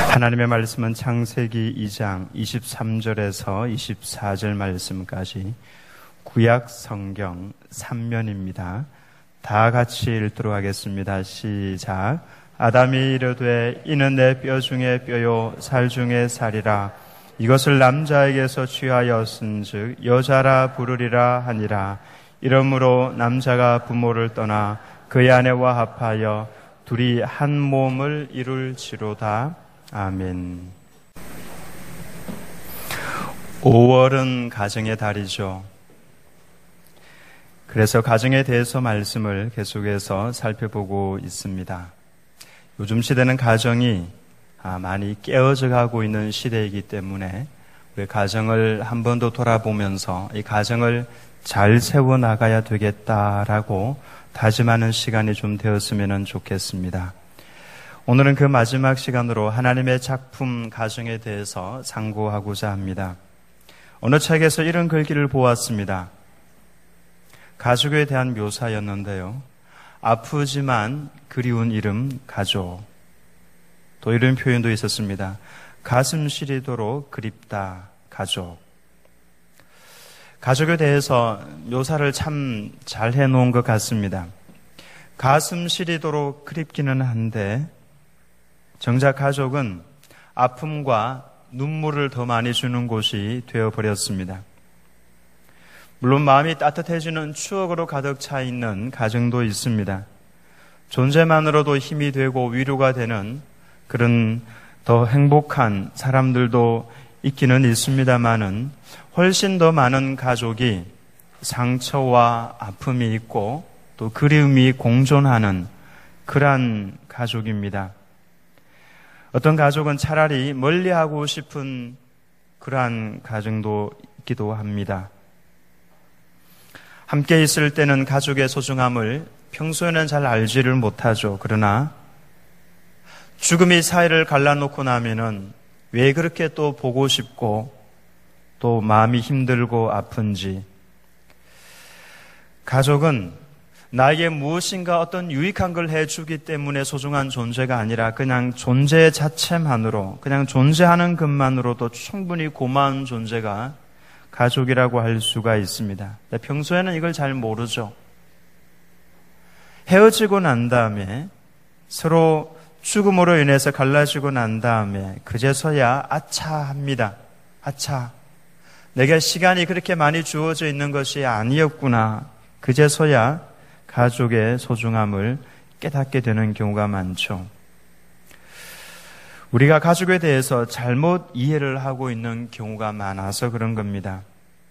하나님의 말씀은 창세기 2장 23절에서 24절 말씀까지 구약 성경 3면입니다. 다 같이 읽도록 하겠습니다. 시작. 아담이 이르되 이는 내 뼈 중에 뼈요 살 중에 살이라. 이것을 남자에게서 취하였은즉 여자라 부르리라 하니라. 이러므로 남자가 부모를 떠나 그의 아내와 합하여 둘이 한 몸을 이룰지로다. 아멘. 5월은 가정의 달이죠. 그래서 가정에 대해서 말씀을 계속해서 살펴보고 있습니다. 요즘 시대는 가정이 많이 깨어져 가고 있는 시대이기 때문에 우리 가정을 한 번 더 돌아보면서 이 가정을 잘 세워나가야 되겠다라고 다짐하는 시간이 좀 되었으면 좋겠습니다. 오늘은 그 마지막 시간으로 하나님의 작품 가정에 대해서 상고하고자 합니다. 어느 책에서 이런 글귀를 보았습니다. 가족에 대한 묘사였는데요. 아프지만 그리운 이름 가족. 또 이런 표현도 있었습니다. 가슴 시리도록 그립다 가족. 가족에 대해서 묘사를 참 잘 해놓은 것 같습니다. 가슴 시리도록 그립기는 한데 정작 가족은 아픔과 눈물을 더 많이 주는 곳이 되어버렸습니다. 물론 마음이 따뜻해지는 추억으로 가득 차 있는 가정도 있습니다. 존재만으로도 힘이 되고 위로가 되는 그런 더 행복한 사람들도 있기는 있습니다만은 훨씬 더 많은 가족이 상처와 아픔이 있고 또 그리움이 공존하는 그러한 가족입니다. 어떤 가족은 차라리 멀리하고 싶은 그러한 가정도 있기도 합니다. 함께 있을 때는 가족의 소중함을 평소에는 잘 알지를 못하죠. 그러나 죽음이 사이를 갈라놓고 나면은 왜 그렇게 또 보고 싶고 또 마음이 힘들고 아픈지. 가족은 나에게 무엇인가 어떤 유익한 걸 해주기 때문에 소중한 존재가 아니라 그냥 존재 자체만으로, 그냥 존재하는 것만으로도 충분히 고마운 존재가 가족이라고 할 수가 있습니다. 평소에는 이걸 잘 모르죠. 헤어지고 난 다음에 서로 죽음으로 인해서 갈라지고 난 다음에 그제서야 아차 합니다. 아차, 내게 시간이 그렇게 많이 주어져 있는 것이 아니었구나. 그제서야 가족의 소중함을 깨닫게 되는 경우가 많죠. 우리가 가족에 대해서 잘못 이해를 하고 있는 경우가 많아서 그런 겁니다.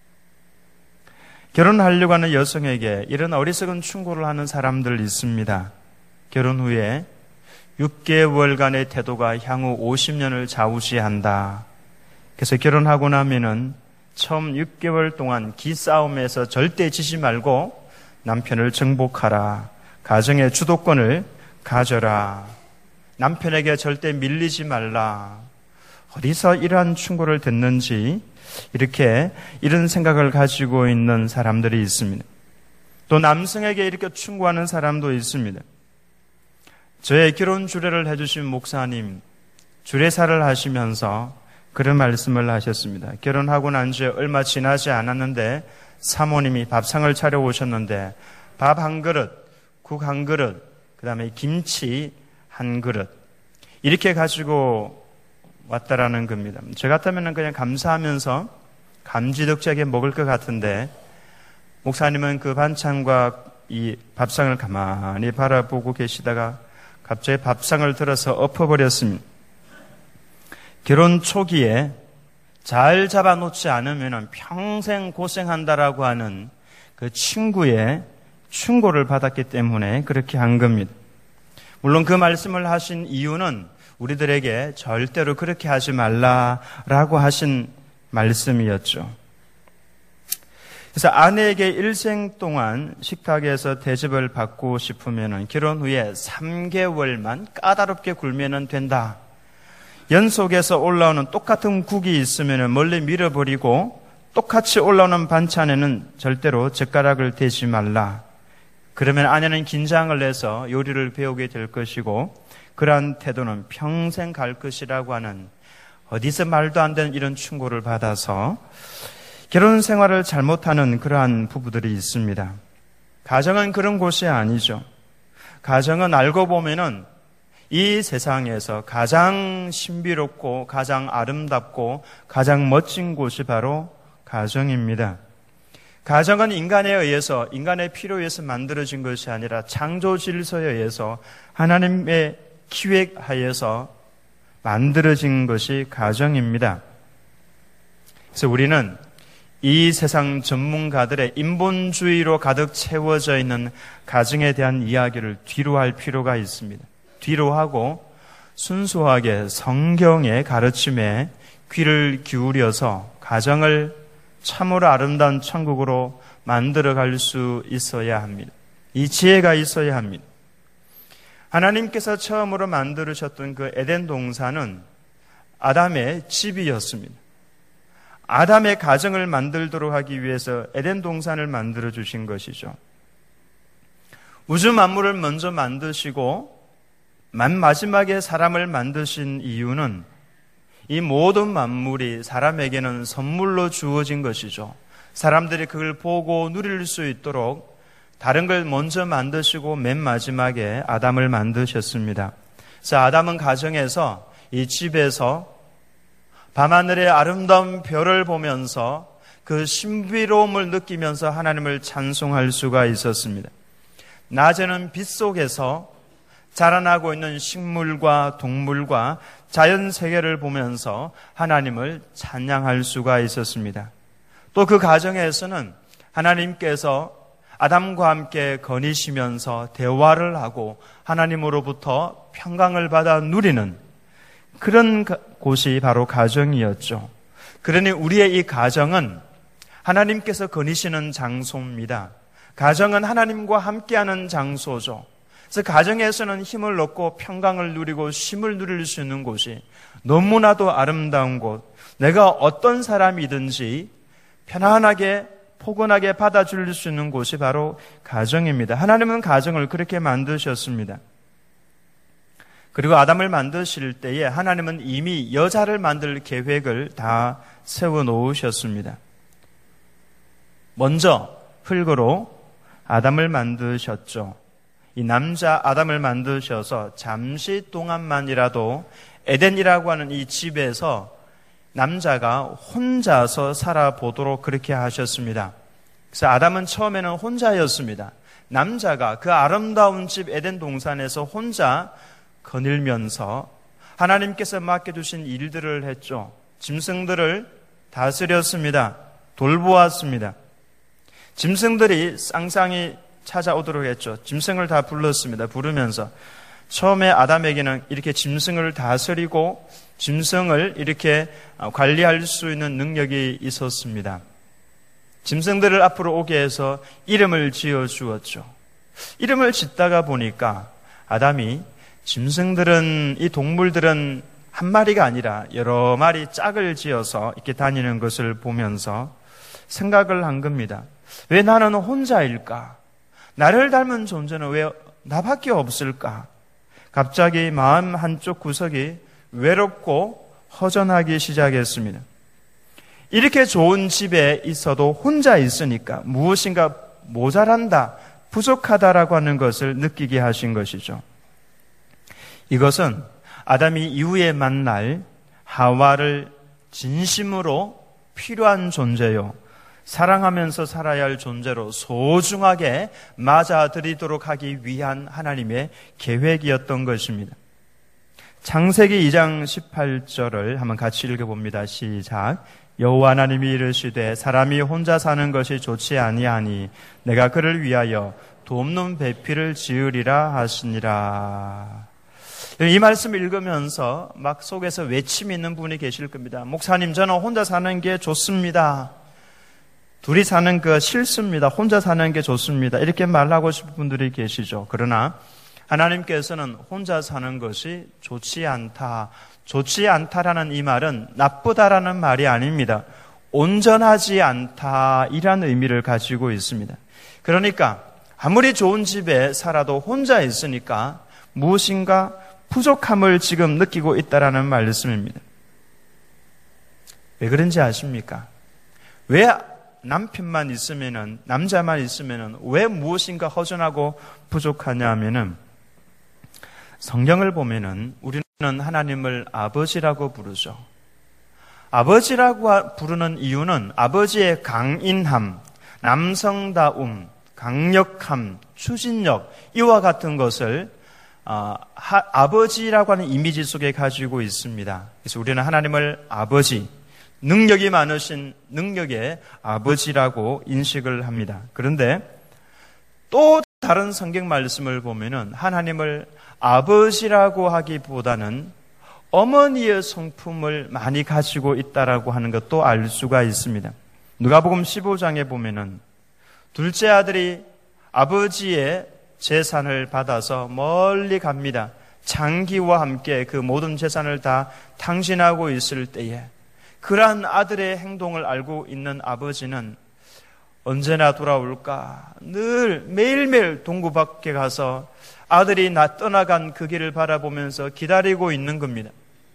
결혼하려고 하는 여성에게 이런 어리석은 충고를 하는 사람들 있습니다. 결혼 후에 6개월간의 태도가 향후 50년을 좌우지한다. 그래서 결혼하고 나면은 처음 6개월 동안 기싸움에서 절대 지지 말고 남편을 정복하라. 가정의 주도권을 가져라. 남편에게 절대 밀리지 말라. 어디서 이러한 충고를 듣는지 이런 생각을 가지고 있는 사람들이 있습니다. 또 남성에게 이렇게 충고하는 사람도 있습니다. 저의 결혼 주례를 해주신 목사님, 주례사를 하시면서 그런 말씀을 하셨습니다. 결혼하고 난 지 얼마 지나지 않았는데 사모님이 밥상을 차려오셨는데 밥 한 그릇, 국 한 그릇, 그 다음에 김치 한 그릇 이렇게 가지고 왔다라는 겁니다. 저 같으면 그냥 감사하면서 감지덕지하게 먹을 것 같은데 목사님은 그 반찬과 이 밥상을 가만히 바라보고 계시다가 갑자기 밥상을 들어서 엎어버렸습니다. 결혼 초기에 잘 잡아놓지 않으면 평생 고생한다라고 하는 그 친구의 충고를 받았기 때문에 그렇게 한 겁니다. 물론 그 말씀을 하신 이유는 우리들에게 절대로 그렇게 하지 말라라고 하신 말씀이었죠. 그래서 아내에게 일생 동안 식탁에서 대접을 받고 싶으면 결혼 후에 3개월만 까다롭게 굴면 된다. 연속해서 올라오는 똑같은 국이 있으면 멀리 밀어버리고 똑같이 올라오는 반찬에는 절대로 젓가락을 대지 말라. 그러면 아내는 긴장을 해서 요리를 배우게 될 것이고 그러한 태도는 평생 갈 것이라고 하는 어디서 말도 안 되는 이런 충고를 받아서 결혼 생활을 잘못하는 그러한 부부들이 있습니다. 가정은 그런 곳이 아니죠. 가정은 알고 보면은 이 세상에서 가장 신비롭고 가장 아름답고 가장 멋진 곳이 바로 가정입니다. 가정은 인간에 의해서, 인간의 필요에 의해서 만들어진 것이 아니라 창조 질서에 의해서 하나님의 기획하에서 만들어진 것이 가정입니다. 그래서 우리는 이 세상 전문가들의 인본주의로 가득 채워져 있는 가정에 대한 이야기를 뒤로 할 필요가 있습니다. 뒤로 하고 순수하게 성경의 가르침에 귀를 기울여서 가정을 참으로 아름다운 천국으로 만들어갈 수 있어야 합니다. 이 지혜가 있어야 합니다. 하나님께서 처음으로 만들으셨던 그 에덴 동산은 아담의 집이었습니다. 아담의 가정을 만들도록 하기 위해서 에덴 동산을 만들어 주신 것이죠. 우주 만물을 먼저 만드시고 맨 마지막에 사람을 만드신 이유는 이 모든 만물이 사람에게는 선물로 주어진 것이죠. 사람들이 그걸 보고 누릴 수 있도록 다른 걸 먼저 만드시고 맨 마지막에 아담을 만드셨습니다. 그래서 아담은 가정에서 이 집에서 밤하늘의 아름다운 별을 보면서 그 신비로움을 느끼면서 하나님을 찬송할 수가 있었습니다. 낮에는 빛 속에서 자라나고 있는 식물과 동물과 자연 세계를 보면서 하나님을 찬양할 수가 있었습니다. 또 그 가정에서는 하나님께서 아담과 함께 거니시면서 대화를 하고 하나님으로부터 평강을 받아 누리는 그런 곳이 바로 가정이었죠. 그러니 우리의 이 가정은 하나님께서 거니시는 장소입니다. 가정은 하나님과 함께하는 장소죠. 그래서 가정에서는 힘을 얻고 평강을 누리고 쉼을 누릴 수 있는 곳이 너무나도 아름다운 곳, 내가 어떤 사람이든지 편안하게 포근하게 받아줄 수 있는 곳이 바로 가정입니다. 하나님은 가정을 그렇게 만드셨습니다. 그리고 아담을 만드실 때에 하나님은 이미 여자를 만들 계획을 다 세워놓으셨습니다. 먼저 흙으로 아담을 만드셨죠. 이 남자 아담을 만드셔서 잠시 동안만이라도 에덴이라고 하는 이 집에서 남자가 혼자서 살아보도록 그렇게 하셨습니다. 그래서 아담은 처음에는 혼자였습니다. 남자가 그 아름다운 집 에덴 동산에서 혼자 거닐면서 하나님께서 맡겨주신 일들을 했죠. 짐승들을 다스렸습니다. 돌보았습니다. 짐승들이 쌍쌍이 찾아오도록 했죠. 짐승을 다 불렀습니다. 부르면서 처음에 아담에게는 이렇게 짐승을 다스리고 짐승을 이렇게 관리할 수 있는 능력이 있었습니다. 짐승들을 앞으로 오게 해서 이름을 지어 주었죠. 이름을 짓다가 보니까 아담이 짐승들은, 이 동물들은 한 마리가 아니라 여러 마리 짝을 지어서 이렇게 다니는 것을 보면서 생각을 한 겁니다. 왜 나는 혼자일까? 나를 닮은 존재는 왜 나밖에 없을까? 갑자기 마음 한쪽 구석이 외롭고 허전하기 시작했습니다. 이렇게 좋은 집에 있어도 혼자 있으니까 무엇인가 모자란다, 부족하다라고 하는 것을 느끼게 하신 것이죠. 이것은 아담이 이후에 만날 하와를 진심으로 필요한 존재요, 사랑하면서 살아야 할 존재로 소중하게 맞아들이도록 하기 위한 하나님의 계획이었던 것입니다. 창세기 2장 18절을 한번 같이 읽어봅니다. 시작. 여호와 하나님이 이르시되 사람이 혼자 사는 것이 좋지 아니하니 내가 그를 위하여 돕는 배필을 지으리라 하시니라. 이 말씀을 읽으면서 막 속에서 외침이 있는 분이 계실 겁니다. 목사님, 저는 혼자 사는 게 좋습니다. 둘이 사는 거 싫습니다. 혼자 사는 게 좋습니다. 이렇게 말하고 싶은 분들이 계시죠. 그러나 하나님께서는 혼자 사는 것이 좋지 않다. 좋지 않다라는 이 말은 나쁘다라는 말이 아닙니다. 온전하지 않다 이라는 의미를 가지고 있습니다. 그러니까 아무리 좋은 집에 살아도 혼자 있으니까 무엇인가 부족함을 지금 느끼고 있다라는 말씀입니다. 왜 그런지 아십니까? 왜 남편만 있으면은, 남자만 있으면은 왜 무엇인가 허전하고 부족하냐 하면은, 성경을 보면은 우리는 하나님을 아버지라고 부르죠. 아버지라고 부르는 이유는 아버지의 강인함, 남성다움, 강력함, 추진력, 이와 같은 것을 아버지라고 하는 이미지 속에 가지고 있습니다. 그래서 우리는 하나님을 아버지, 능력이 많으신 능력의 아버지라고 인식을 합니다. 그런데 또 다른 성경 말씀을 보면은 하나님을 아버지라고 하기보다는 어머니의 성품을 많이 가지고 있다라고 하는 것도 알 수가 있습니다. 누가복음 15장에 보면은 둘째 아들이 아버지의 재산을 받아서 멀리 갑니다. 장기와 함께 그 모든 재산을 다 탕진하고 있을 때에 그러한 아들의 행동을 알고 있는 아버지는 언제나 돌아올까 늘 매일매일 동구 밖에 가서 아들이 떠나간 그 길을 바라보면서 기다리고 있는 겁니다.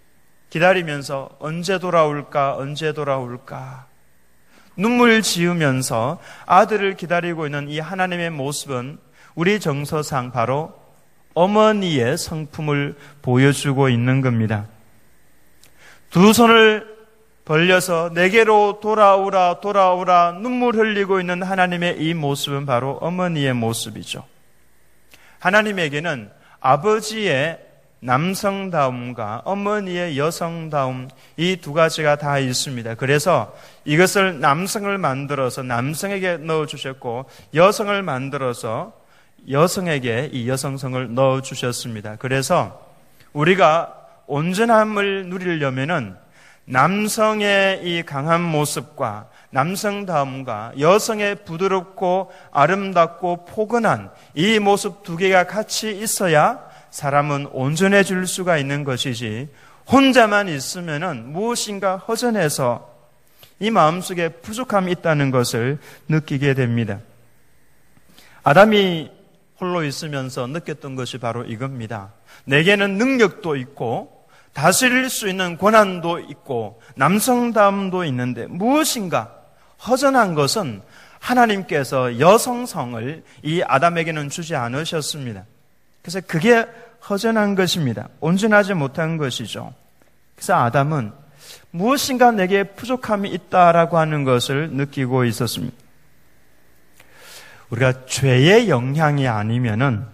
기다리면서 언제 돌아올까 언제 돌아올까 눈물 지으면서 아들을 기다리고 있는 이 하나님의 모습은 우리 정서상 바로 어머니의 성품을 보여주고 있는 겁니다. 두 손을 벌려서 내게로 돌아오라 돌아오라 눈물 흘리고 있는 하나님의 이 모습은 바로 어머니의 모습이죠. 하나님에게는 아버지의 남성다움과 어머니의 여성다움, 이 두 가지가 다 있습니다. 그래서 이것을 남성을 만들어서 남성에게 넣어주셨고 여성을 만들어서 여성에게 이 여성성을 넣어주셨습니다. 그래서 우리가 온전함을 누리려면은 남성의 이 강한 모습과 남성다움과 여성의 부드럽고 아름답고 포근한 이 모습 두 개가 같이 있어야 사람은 온전해질 수가 있는 것이지 혼자만 있으면은 무엇인가 허전해서 이 마음속에 부족함이 있다는 것을 느끼게 됩니다. 아담이 홀로 있으면서 느꼈던 것이 바로 이겁니다. 내게는 능력도 있고 다스릴 수 있는 권한도 있고 남성다움도 있는데 무엇인가 허전한 것은 하나님께서 여성성을 이 아담에게는 주지 않으셨습니다. 그래서 그게 허전한 것입니다. 온전하지 못한 것이죠. 그래서 아담은 무엇인가 내게 부족함이 있다라고 하는 것을 느끼고 있었습니다. 우리가 죄의 영향이 아니면은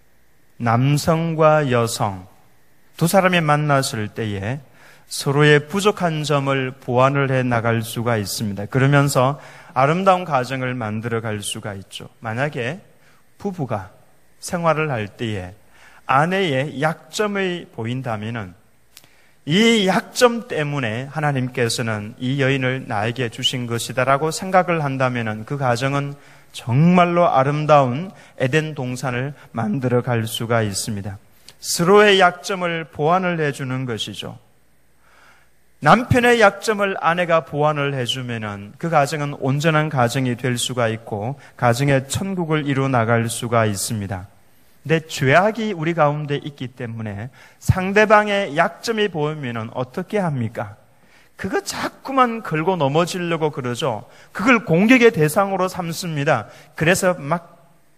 남성과 여성 두 사람이 만났을 때에 서로의 부족한 점을 보완을 해 나갈 수가 있습니다. 그러면서 아름다운 가정을 만들어 갈 수가 있죠. 만약에 부부가 생활을 할 때에 아내의 약점이 보인다면은 이 약점 때문에 하나님께서는 이 여인을 나에게 주신 것이다라고 생각을 한다면은 그 가정은 정말로 아름다운 에덴 동산을 만들어 갈 수가 있습니다. 서로의 약점을 보완을 해주는 것이죠. 남편의 약점을 아내가 보완을 해주면은 그 가정은 온전한 가정이 될 수가 있고 가정의 천국을 이루 나갈 수가 있습니다. 근데 죄악이 우리 가운데 있기 때문에 상대방의 약점이 보이면은 어떻게 합니까? 그거 자꾸만 걸고 넘어지려고 그러죠. 그걸 공격의 대상으로 삼습니다. 그래서 막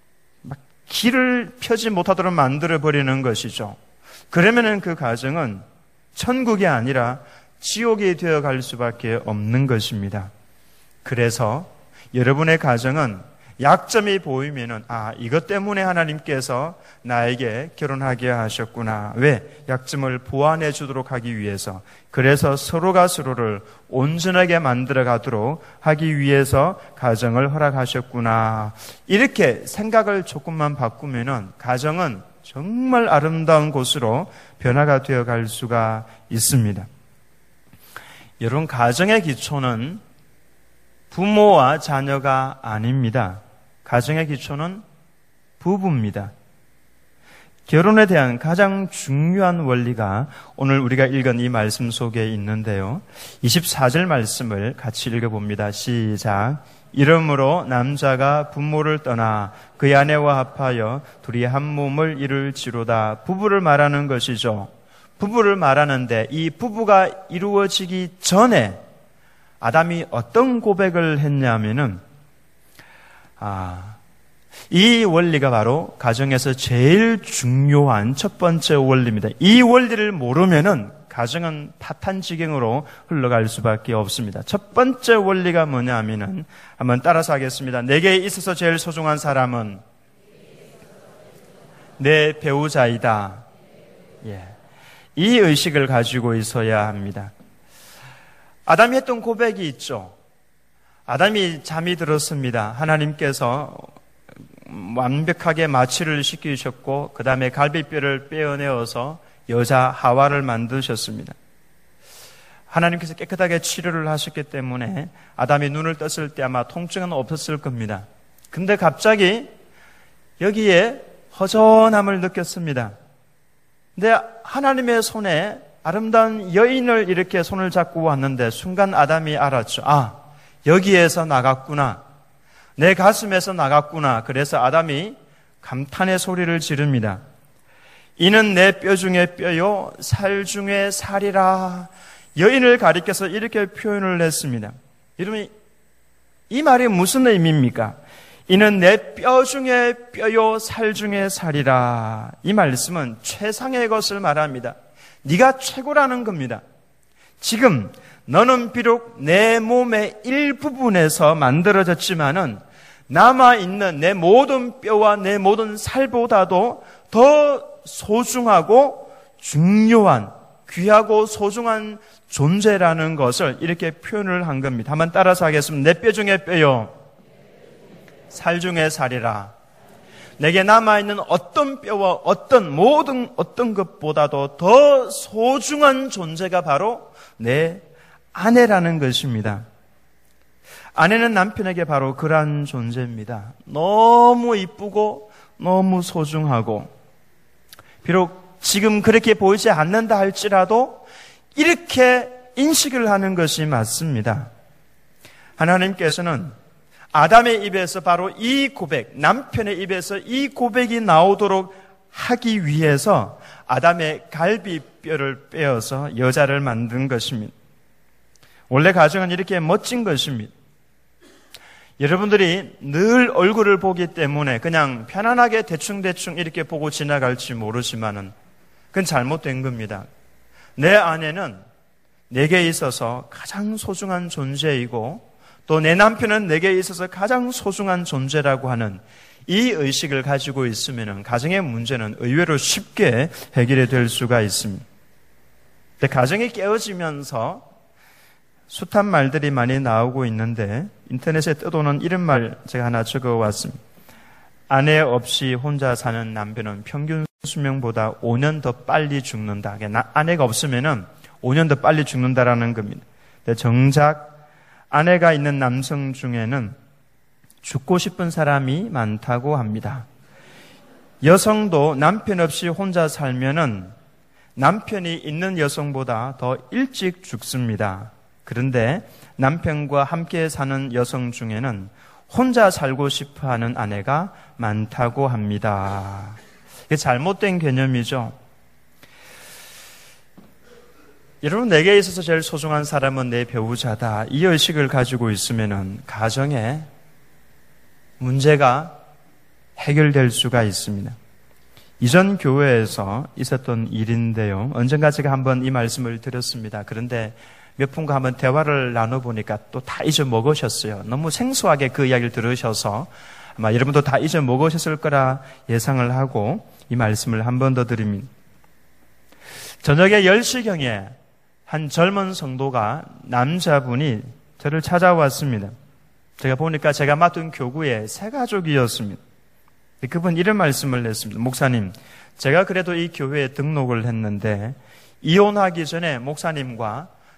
길을 펴지 못하도록 만들어버리는 것이죠. 그러면은 그 가정은 천국이 아니라 지옥이 되어갈 수밖에 없는 것입니다. 그래서 여러분의 가정은 약점이 보이면은 이것 때문에 하나님께서 나에게 결혼하게 하셨구나. 왜? 약점을 보완해 주도록 하기 위해서. 그래서 서로가 서로를 온전하게 만들어 가도록 하기 위해서 가정을 허락하셨구나. 이렇게 생각을 조금만 바꾸면은 가정은 정말 아름다운 곳으로 변화가 되어 갈 수가 있습니다. 여러분, 가정의 기초는 부모와 자녀가 아닙니다. 가정의 기초는 부부입니다. 결혼에 대한 가장 중요한 원리가 오늘 우리가 읽은 이 말씀 속에 있는데요. 24절 말씀을 같이 읽어봅니다. 시작. 이러므로 남자가 부모를 떠나 그의 아내와 합하여 둘이 한 몸을 이룰지로다. 부부를 말하는 것이죠. 부부를 말하는데 이 부부가 이루어지기 전에 아담이 어떤 고백을 했냐면은 이 원리가 바로 가정에서 제일 중요한 첫 번째 원리입니다. 이 원리를 모르면은 가정은 파탄지경으로 흘러갈 수밖에 없습니다. 첫 번째 원리가 뭐냐 하면은 한번 따라서 하겠습니다. 내게 있어서 제일 소중한 사람은 내 배우자이다. 이 의식을 가지고 있어야 합니다. 아담이 했던 고백이 있죠. 아담이 잠이 들었습니다. 하나님께서 완벽하게 마취를 시키셨고 그 다음에 갈비뼈를 빼어내어서 여자 하와를 만드셨습니다. 하나님께서 깨끗하게 치료를 하셨기 때문에 아담이 눈을 떴을 때 아마 통증은 없었을 겁니다. 근데 갑자기 여기에 허전함을 느꼈습니다. 근데 하나님의 손에 아름다운 여인을 이렇게 손을 잡고 왔는데 순간 아담이 알았죠. 여기에서 나갔구나. 내 가슴에서 나갔구나. 그래서 아담이 감탄의 소리를 지릅니다. 이는 내 뼈 중에 뼈요 살 중에 살이라. 여인을 가리켜서 이렇게 표현을 했습니다. 여러분, 이 말이 무슨 의미입니까? 이는 내 뼈 중에 뼈요 살 중에 살이라. 이 말씀은 최상의 것을 말합니다. 네가 최고라는 겁니다. 지금 너는 비록 내 몸의 일부분에서 만들어졌지만은 남아있는 내 모든 뼈와 내 모든 살보다도 더 소중하고 중요한, 귀하고 소중한 존재라는 것을 이렇게 표현을 한 겁니다. 한번 따라서 하겠습니다. 내 뼈 중에 뼈요, 살 중에 살이라. 내게 남아있는 어떤 뼈와 어떤 것보다도 더 소중한 존재가 바로 내 아내라는 것입니다. 아내는 남편에게 바로 그러한 존재입니다. 너무 이쁘고 너무 소중하고 비록 지금 그렇게 보이지 않는다 할지라도 이렇게 인식을 하는 것이 맞습니다. 하나님께서는 아담의 입에서 바로 이 고백, 남편의 입에서 이 고백이 나오도록 하기 위해서 아담의 갈비뼈를 빼어서 여자를 만든 것입니다. 원래 가정은 이렇게 멋진 것입니다. 여러분들이 늘 얼굴을 보기 때문에 그냥 편안하게 대충대충 이렇게 보고 지나갈지 모르지만은 그건 잘못된 겁니다. 내 아내는 내게 있어서 가장 소중한 존재이고 또 내 남편은 내게 있어서 가장 소중한 존재라고 하는 이 의식을 가지고 있으면 가정의 문제는 의외로 쉽게 해결이 될 수가 있습니다. 근데 가정이 깨어지면서 숱한 말들이 많이 나오고 있는데 인터넷에 떠도는 이런 말 제가 하나 적어왔습니다. 아내 없이 혼자 사는 남편은 평균 수명보다 5년 더 빨리 죽는다. 아내가 없으면 5년 더 빨리 죽는다라는 겁니다. 근데 정작 아내가 있는 남성 중에는 죽고 싶은 사람이 많다고 합니다. 여성도 남편 없이 혼자 살면은 남편이 있는 여성보다 더 일찍 죽습니다. 그런데 남편과 함께 사는 여성 중에는 혼자 살고 싶어 하는 아내가 많다고 합니다. 이게 잘못된 개념이죠. 여러분, 내게 있어서 제일 소중한 사람은 내 배우자다. 이 의식을 가지고 있으면 가정에 문제가 해결될 수가 있습니다. 이전 교회에서 있었던 일인데요. 언젠가 제가 한번 이 말씀을 드렸습니다. 그런데 몇 분과 한번 대화를 나눠보니까 또 다 잊어먹으셨어요. 너무 생소하게 그 이야기를 들으셔서 아마 여러분도 다 잊어먹으셨을 거라 예상을 하고 이 말씀을 한 번 더 드립니다. 저녁에 10시경에 한 젊은 성도가 남자분이 저를 찾아왔습니다. 제가 보니까 제가 맡은 교구의 새 가족이었습니다. 그분 이런 말씀을 했습니다. 목사님, 제가 그래도 이 교회에 등록을 했는데 이혼하기 전에 목사님과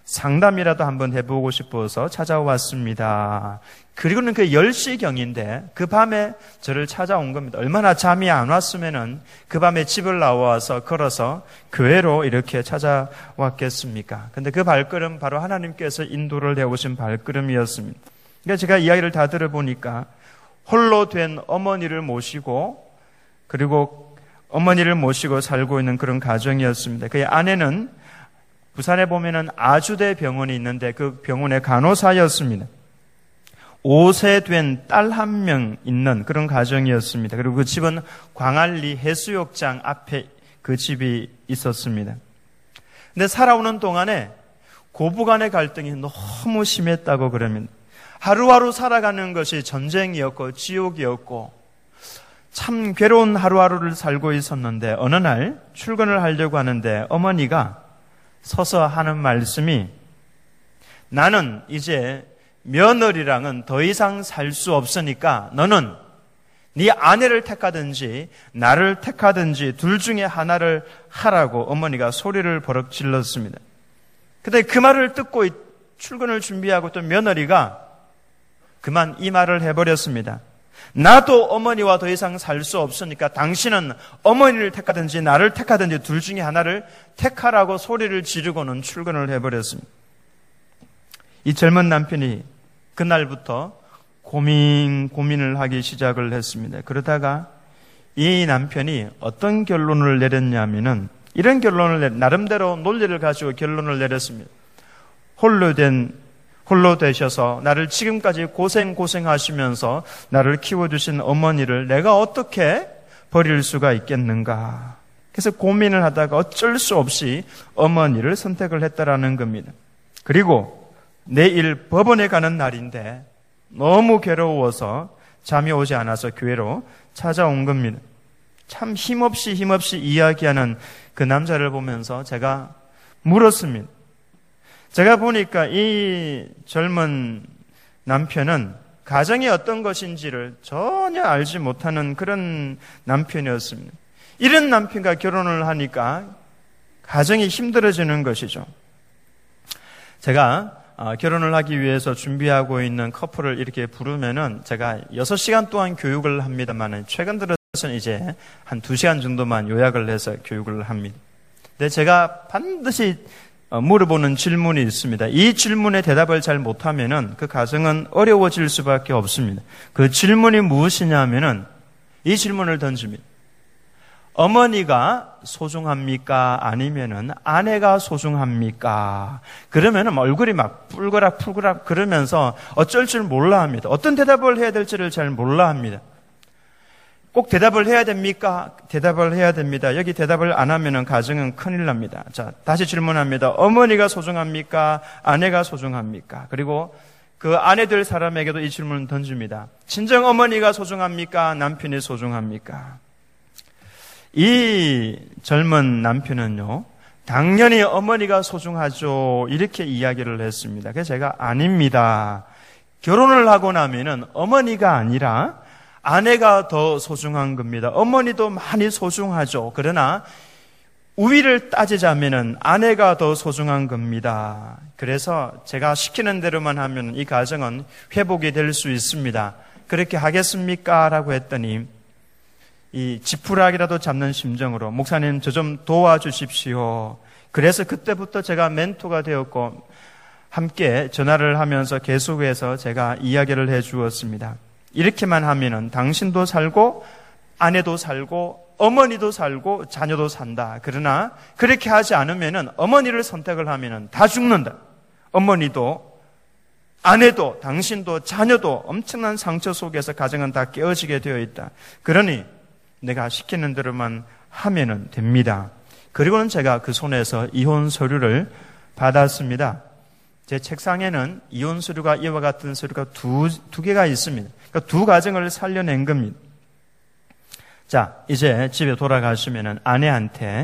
상담이라도 한번 해보고 싶어서 찾아왔습니다. 그리고는 그 10시경인데 그 밤에 저를 찾아온 겁니다. 얼마나 잠이 안 왔으면은 그 밤에 집을 나와서 걸어서 교회로 이렇게 찾아왔겠습니까? 근데 그 발걸음 바로 하나님께서 인도를 해오신 발걸음이었습니다. 그러니까 제가 이야기를 다 들어보니까 홀로 된 어머니를 모시고 그리고 어머니를 모시고 살고 있는 그런 가정이었습니다. 그의 아내는 부산에 보면은 아주대 병원이 있는데 그 병원의 간호사였습니다. 5세 된 딸 한 명 있는 그런 가정이었습니다. 그리고 그 집은 광안리 해수욕장 앞에 그 집이 있었습니다. 근데 살아오는 동안에 고부간의 갈등이 너무 심했다고 그럽니다. 하루하루 살아가는 것이 전쟁이었고 지옥이었고 참 괴로운 하루하루를 살고 있었는데 어느 날 출근을 하려고 하는데 어머니가 서서 하는 말씀이 나는 이제 며느리랑은 더 이상 살 수 없으니까 너는 네 아내를 택하든지 나를 택하든지 둘 중에 하나를 하라고 어머니가 소리를 버럭 질렀습니다. 근데 그 말을 듣고 출근을 준비하고 있던 며느리가 그만 이 말을 해버렸습니다. 나도 어머니와 더 이상 살 수 없으니까 당신은 어머니를 택하든지 나를 택하든지 둘 중에 하나를 택하라고 소리를 지르고는 출근을 해버렸습니다. 이 젊은 남편이 그날부터 고민을 하기 시작을 했습니다. 그러다가 이 남편이 어떤 결론을 내렸냐면은 이런 결론을 나름대로 논리를 가지고 결론을 내렸습니다. 홀로 되셔서 나를 지금까지 고생하시면서 나를 키워주신 어머니를 내가 어떻게 버릴 수가 있겠는가. 그래서 고민을 하다가 어쩔 수 없이 어머니를 선택을 했다라는 겁니다. 그리고 내일 법원에 가는 날인데 너무 괴로워서 잠이 오지 않아서 교회로 찾아온 겁니다. 참 힘없이 이야기하는 그 남자를 보면서 제가 물었습니다. 제가 보니까 이 젊은 남편은 가정이 어떤 것인지를 전혀 알지 못하는 그런 남편이었습니다. 이런 남편과 결혼을 하니까 가정이 힘들어지는 것이죠. 제가 결혼을 하기 위해서 준비하고 있는 커플을 이렇게 부르면은 제가 6시간 동안 교육을 합니다만 최근 들어서는 이제 한 2시간 정도만 요약을 해서 교육을 합니다. 근데 제가 반드시 물어보는 질문이 있습니다. 이 질문에 대답을 잘 못하면은 그 가정은 어려워질 수밖에 없습니다. 그 질문이 무엇이냐면은 이 질문을 던집니다. 어머니가 소중합니까? 아니면은 아내가 소중합니까? 그러면은 얼굴이 막 뿔거락 그러면서 어쩔 줄 몰라 합니다. 어떤 대답을 해야 될지를 잘 몰라 합니다. 꼭 대답을 해야 됩니까? 대답을 해야 됩니다. 여기 대답을 안 하면은 가정은 큰일 납니다. 자, 다시 질문합니다. 어머니가 소중합니까? 아내가 소중합니까? 그리고 그 아내 될 사람에게도 이 질문을 던집니다. 친정 어머니가 소중합니까? 남편이 소중합니까? 이 젊은 남편은요, 당연히 어머니가 소중하죠. 이렇게 이야기를 했습니다. 그래서 제가 아닙니다. 결혼을 하고 나면은 어머니가 아니라 아내가 더 소중한 겁니다. 어머니도 많이 소중하죠. 그러나 우위를 따지자면은 아내가 더 소중한 겁니다. 그래서 제가 시키는 대로만 하면 이 가정은 회복이 될 수 있습니다. 그렇게 하겠습니까? 라고 했더니 이 지푸라기라도 잡는 심정으로 목사님 저 좀 도와주십시오. 그래서 그때부터 제가 멘토가 되었고 함께 전화를 하면서 계속해서 제가 이야기를 해 주었습니다. 이렇게만 하면은 당신도 살고 아내도 살고 어머니도 살고 자녀도 산다. 그러나 그렇게 하지 않으면은 어머니를 선택을 하면은 다 죽는다. 어머니도 아내도 당신도 자녀도 엄청난 상처 속에서 가정은 다 깨어지게 되어 있다. 그러니 내가 시키는 대로만 하면은 됩니다. 그리고는 제가 그 손에서 이혼 서류를 받았습니다. 제 책상에는 이혼 서류가 이와 같은 서류가 두 개가 있습니다. 그러니까 두 가정을 살려낸 겁니다. 자, 이제 집에 돌아가시면은 아내한테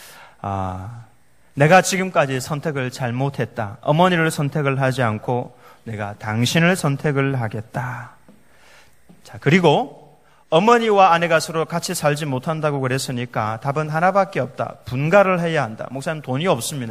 내가 지금까지 선택을 잘못했다. 어머니를 선택을 하지 않고 내가 당신을 선택을 하겠다. 자, 그리고 어머니와 아내가 서로 같이 살지 못한다고 그랬으니까 답은 하나밖에 없다. 분가를 해야 한다. 목사님 돈이 없습니다.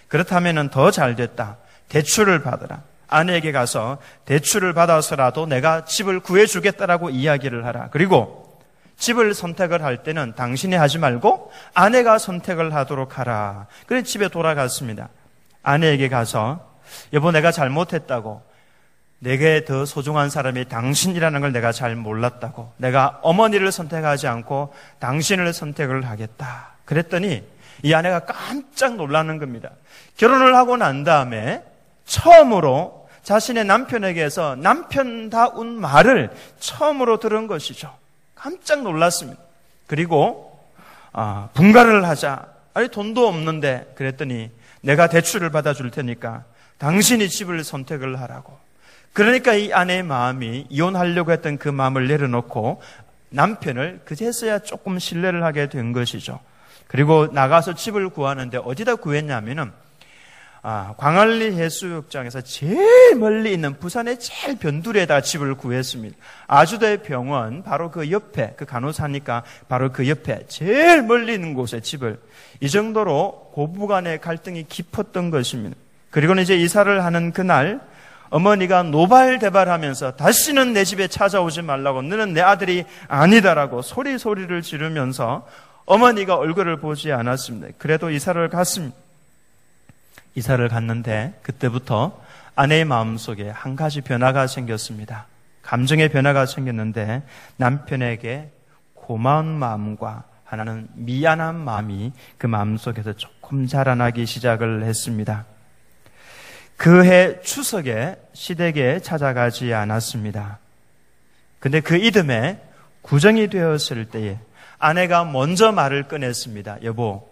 그렇다면 더 잘 됐다. 대출을 받아라. 아내에게 가서 대출을 받아서라도 내가 집을 구해주겠다라고 이야기를 하라. 그리고 집을 선택을 할 때는 당신이 하지 말고 아내가 선택을 하도록 하라. 그래서 집에 돌아갔습니다. 아내에게 가서 여보, 내가 잘못했다고. 내게 더 소중한 사람이 당신이라는 걸 내가 잘 몰랐다고. 내가 어머니를 선택하지 않고 당신을 선택을 하겠다. 그랬더니 이 아내가 깜짝 놀라는 겁니다. 결혼을 하고 난 다음에 처음으로 자신의 남편에게서 남편다운 말을 처음으로 들은 것이죠. 깜짝 놀랐습니다. 그리고 분가를 하자. 아니 돈도 없는데. 그랬더니 내가 대출을 받아줄 테니까 당신이 집을 선택을 하라고. 그러니까 이 아내의 마음이 이혼하려고 했던 그 마음을 내려놓고 남편을 그제서야 조금 신뢰를 하게 된 것이죠. 그리고 나가서 집을 구하는데 어디다 구했냐면은 광안리 해수욕장에서 제일 멀리 있는 부산의 제일 변두리에다 집을 구했습니다. 아주대 병원 바로 그 옆에, 그 간호사니까 바로 그 옆에 제일 멀리 있는 곳에 집을, 이 정도로 고부간의 갈등이 깊었던 것입니다. 그리고는 이제 이사를 하는 그날 어머니가 노발대발하면서 다시는 내 집에 찾아오지 말라고, 너는 내 아들이 아니다라고 소리를 지르면서 어머니가 얼굴을 보지 않았습니다. 그래도 이사를 갔습니다. 이사를 갔는데 그때부터 아내의 마음속에 한 가지 변화가 생겼습니다. 감정의 변화가 생겼는데 남편에게 고마운 마음과 하나는 미안한 마음이 그 마음속에서 조금 자라나기 시작을 했습니다. 그해 추석에 시댁에 찾아가지 않았습니다. 근데 그 이듬해 구정이 되었을 때에 아내가 먼저 말을 꺼냈습니다. 여보,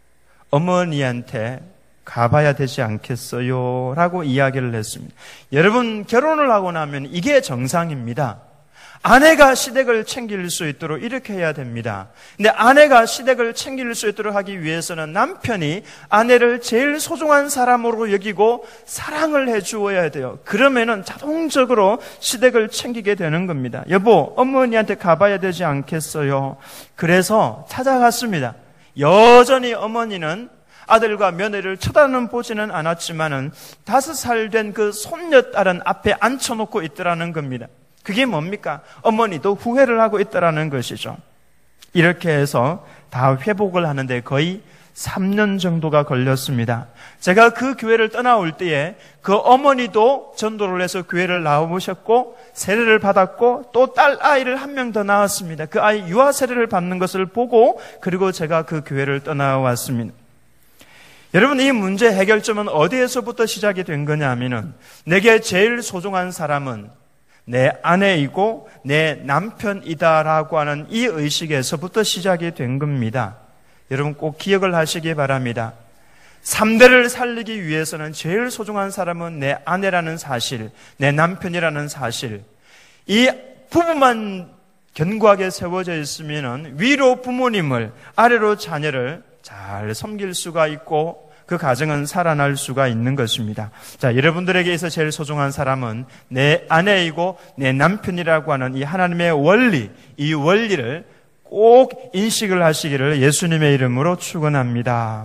어머니한테 가봐야 되지 않겠어요? 라고 이야기를 했습니다. 여러분, 결혼을 하고 나면 이게 정상입니다. 아내가 시댁을 챙길 수 있도록 이렇게 해야 됩니다. 근데 아내가 시댁을 챙길 수 있도록 하기 위해서는 남편이 아내를 제일 소중한 사람으로 여기고 사랑을 해주어야 돼요. 그러면은 자동적으로 시댁을 챙기게 되는 겁니다. 여보, 어머니한테 가봐야 되지 않겠어요? 그래서 찾아갔습니다. 여전히 어머니는 아들과 며느리를 쳐다는 보지는 않았지만은 5살 된 그 손녀딸은 앞에 앉혀놓고 있더라는 겁니다. 그게 뭡니까? 어머니도 후회를 하고 있다라는 것이죠. 이렇게 해서 다 회복을 하는데 거의 3년 정도가 걸렸습니다. 제가 그 교회를 떠나올 때에 그 어머니도 전도를 해서 교회를 나와보셨고 세례를 받았고 또 딸 아이를 한 명 더 낳았습니다. 그 아이 유아 세례를 받는 것을 보고 그리고 제가 그 교회를 떠나왔습니다. 여러분, 이 문제 해결점은 어디에서부터 시작이 된 거냐 하면은 내게 제일 소중한 사람은 내 아내이고 내 남편이다라고 하는 이 의식에서부터 시작이 된 겁니다. 여러분 꼭 기억을 하시기 바랍니다. 3대를 살리기 위해서는 제일 소중한 사람은 내 아내라는 사실, 내 남편이라는 사실, 이 부부만 견고하게 세워져 있으면 위로 부모님을, 아래로 자녀를 잘 섬길 수가 있고 그 가정은 살아날 수가 있는 것입니다. 자, 여러분들에게 있어 제일 소중한 사람은 내 아내이고 내 남편이라고 하는 이 하나님의 원리, 이 원리를 꼭 인식을 하시기를 예수님의 이름으로 축원합니다.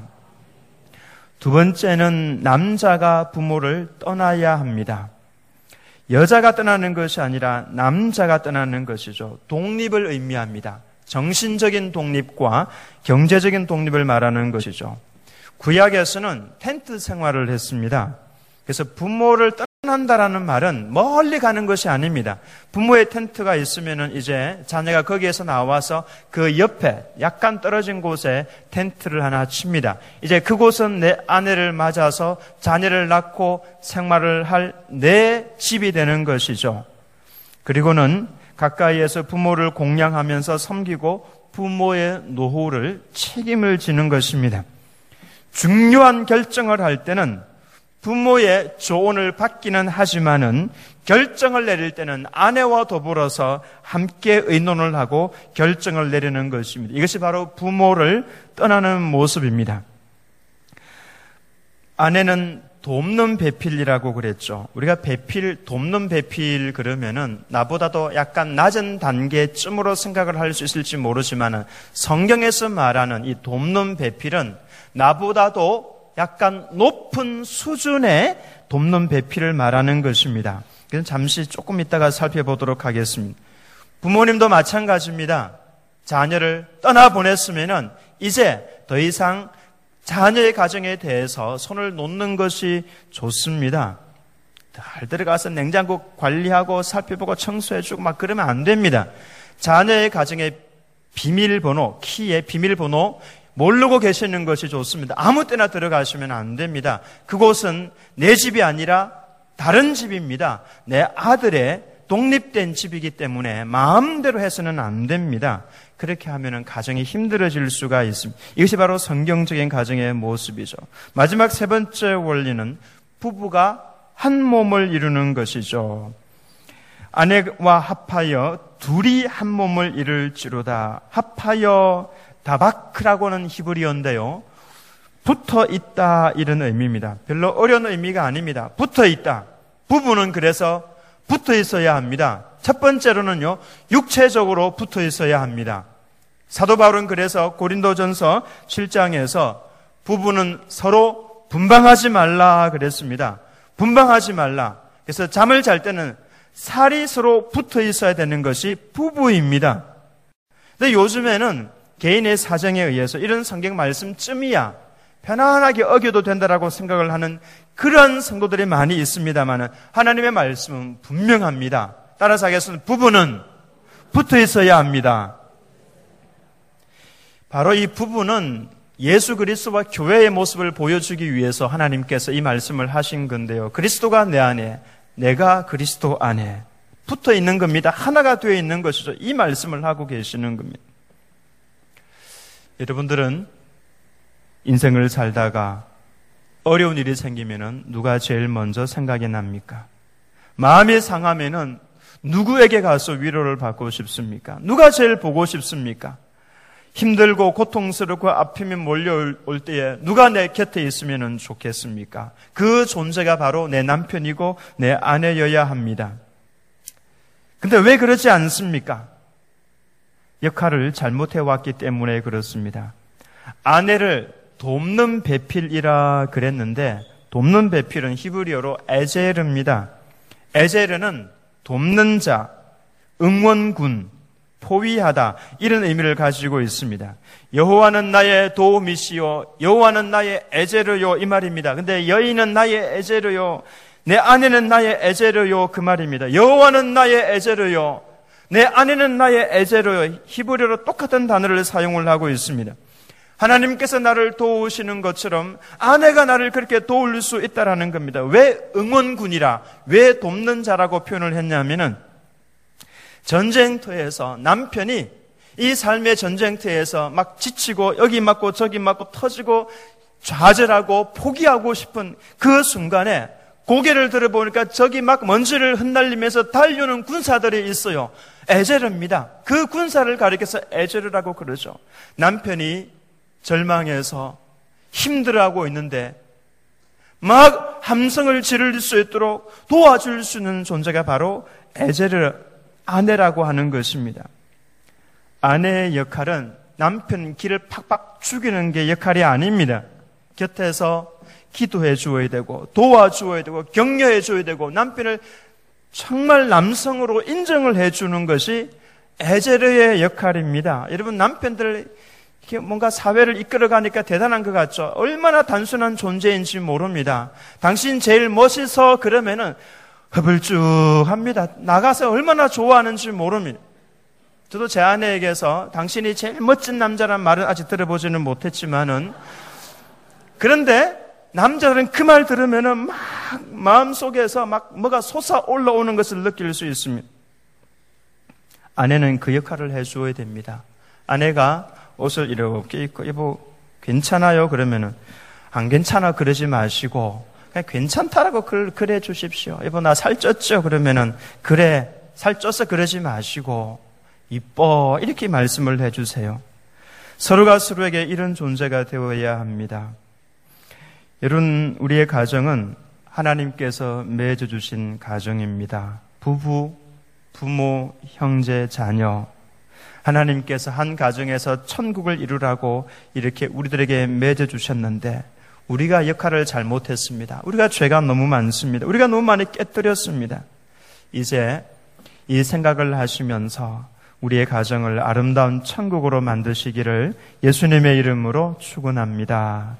두 번째는 남자가 부모를 떠나야 합니다. 여자가 떠나는 것이 아니라 남자가 떠나는 것이죠. 독립을 의미합니다. 정신적인 독립과 경제적인 독립을 말하는 것이죠. 구약에서는 텐트 생활을 했습니다. 그래서 부모를 떠난다라는 말은 멀리 가는 것이 아닙니다. 부모의 텐트가 있으면은 이제 자녀가 거기에서 나와서 그 옆에 약간 떨어진 곳에 텐트를 하나 칩니다. 이제 그곳은 내 아내를 맞아서 자녀를 낳고 생활을 할 내 집이 되는 것이죠. 그리고는 가까이에서 부모를 공양하면서 섬기고 부모의 노후를 책임을 지는 것입니다. 중요한 결정을 할 때는 부모의 조언을 받기는 하지만은 결정을 내릴 때는 아내와 더불어서 함께 의논을 하고 결정을 내리는 것입니다. 이것이 바로 부모를 떠나는 모습입니다. 아내는 돕는 배필이라고 그랬죠. 우리가 배필, 돕는 배필 그러면은 나보다도 약간 낮은 단계쯤으로 생각을 할 수 있을지 모르지만은 성경에서 말하는 이 돕는 배필은 나보다도 약간 높은 수준의 돕는 배필을 말하는 것입니다. 그래서 잠시 조금 있다가 살펴보도록 하겠습니다. 부모님도 마찬가지입니다. 자녀를 떠나보냈으면 이제 더 이상 자녀의 가정에 대해서 손을 놓는 것이 좋습니다. 잘 들어가서 냉장고 관리하고 살펴보고 청소해주고 막 그러면 안 됩니다. 자녀의 가정의 비밀번호, 키의 비밀번호 모르고 계시는 것이 좋습니다. 아무 때나 들어가시면 안 됩니다. 그곳은 내 집이 아니라 다른 집입니다. 내 아들의 독립된 집이기 때문에 마음대로 해서는 안 됩니다. 그렇게 하면 가정이 힘들어질 수가 있습니다. 이것이 바로 성경적인 가정의 모습이죠. 마지막 세 번째 원리는 부부가 한 몸을 이루는 것이죠. 아내와 합하여 둘이 한 몸을 이룰지로다. 합하여 다바크라고는 히브리어인데요. 붙어 있다 이런 의미입니다. 별로 어려운 의미가 아닙니다. 붙어 있다. 부부는 그래서 붙어 있어야 합니다. 첫 번째로는요, 육체적으로 붙어 있어야 합니다. 사도 바울은 그래서 고린도전서 7장에서 부부는 서로 분방하지 말라 그랬습니다. 분방하지 말라. 그래서 잠을 잘 때는 살이 서로 붙어 있어야 되는 것이 부부입니다. 근데 요즘에는 개인의 사정에 의해서 이런 성경 말씀쯤이야 편안하게 어겨도 된다라고 생각을 하는 그런 성도들이 많이 있습니다만 하나님의 말씀은 분명합니다. 따라서 하겠습니다. 부부는 붙어 있어야 합니다. 바로 이 부부는 예수 그리스도와 교회의 모습을 보여주기 위해서 하나님께서 이 말씀을 하신 건데요. 그리스도가 내 안에, 내가 그리스도 안에 붙어 있는 겁니다. 하나가 되어 있는 것이죠. 이 말씀을 하고 계시는 겁니다. 여러분들은 인생을 살다가 어려운 일이 생기면은 누가 제일 먼저 생각이 납니까? 마음이 상하면은 누구에게 가서 위로를 받고 싶습니까? 누가 제일 보고 싶습니까? 힘들고 고통스럽고 아픔이 몰려올 때에 누가 내 곁에 있으면 좋겠습니까? 그 존재가 바로 내 남편이고 내 아내여야 합니다. 근데 왜 그러지 않습니까? 역할을 잘못해왔기 때문에 그렇습니다. 아내를 돕는 배필이라 그랬는데 돕는 배필은 히브리어로 에제르입니다. 에제르는 돕는 자, 응원군, 포위하다 이런 의미를 가지고 있습니다. 여호와는 나의 도움이시요 여호와는 나의 에제르요 이 말입니다. 근데 여인은 나의 에제르요 내 아내는 나의 에제르요 그 말입니다. 여호와는 나의 에제르요 내 아내는 나의 에제르요 히브리어로 똑같은 단어를 사용을 하고 있습니다. 하나님께서 나를 도우시는 것처럼 아내가 나를 그렇게 도울 수 있다라는 겁니다. 왜 응원군이라 왜 돕는 자라고 표현을 했냐면은 전쟁터에서 남편이 이 삶의 전쟁터에서 막 지치고 여기 맞고 저기 맞고 터지고 좌절하고 포기하고 싶은 그 순간에 고개를 들어보니까 저기 막 먼지를 흩날리면서 달려오는 군사들이 있어요. 에제르입니다. 그 군사를 가리켜서 에제르라고 그러죠. 남편이 절망해서 힘들어하고 있는데 막 함성을 지를 수 있도록 도와줄 수 있는 존재가 바로 에제르 아내라고 하는 것입니다. 아내의 역할은 남편 기를 팍팍 죽이는 게 역할이 아닙니다. 곁에서 기도해 주어야 되고 도와주어야 되고 격려해 줘야 되고 남편을 정말 남성으로 인정을 해 주는 것이 에제르의 역할입니다. 여러분 남편들 이렇게 뭔가 사회를 이끌어가니까 대단한 것 같죠? 얼마나 단순한 존재인지 모릅니다. 당신 제일 멋있어 그러면은 허불쭉합니다. 나가서 얼마나 좋아하는지 모릅니다. 저도 제 아내에게서 당신이 제일 멋진 남자란 말은 아직 들어보지는 못했지만은 그런데 남자들은 그 말 들으면은 막 마음속에서 막 뭐가 솟아 올라오는 것을 느낄 수 있습니다. 아내는 그 역할을 해주어야 됩니다. 아내가 옷을 이렇게 입고 여보 괜찮아요? 그러면은 안 괜찮아 그러지 마시고 그냥 괜찮다라고 그래 주십시오. 여보 나 살쪘죠? 그러면은 그래 살쪄서 그러지 마시고 이뻐 이렇게 말씀을 해주세요. 서로가 서로에게 이런 존재가 되어야 합니다. 여러분 우리의 가정은 하나님께서 맺어주신 가정입니다. 부부, 부모, 형제, 자녀 하나님께서 한 가정에서 천국을 이루라고 이렇게 우리들에게 맺어주셨는데 우리가 역할을 잘못했습니다. 우리가 죄가 너무 많습니다. 우리가 너무 많이 깨뜨렸습니다. 이제 이 생각을 하시면서 우리의 가정을 아름다운 천국으로 만드시기를 예수님의 이름으로 축원합니다.